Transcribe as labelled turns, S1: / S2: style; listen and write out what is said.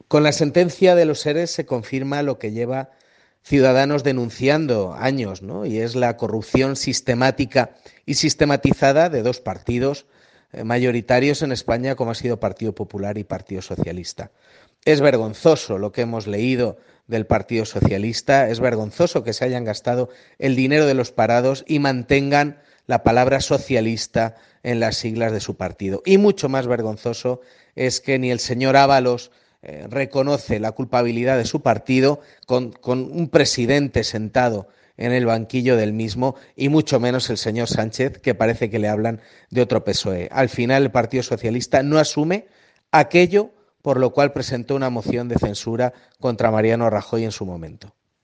S1: Con la sentencia de los ERE se confirma lo que lleva Ciudadanos denunciando años, ¿no? Y es la corrupción sistemática y sistematizada de dos partidos mayoritarios en España, como ha sido Partido Popular y Partido Socialista. Es vergonzoso lo que hemos leído del Partido Socialista, es vergonzoso que se hayan gastado el dinero de los parados y mantengan la palabra socialista en las siglas de su partido. Y mucho más vergonzoso es que ni el señor Ábalos reconoce la culpabilidad de su partido con un presidente sentado en el banquillo del mismo y mucho menos el señor Sánchez, que parece que le hablan de otro PSOE. Al final el Partido Socialista no asume aquello por lo cual presentó una moción de censura contra Mariano Rajoy en su momento.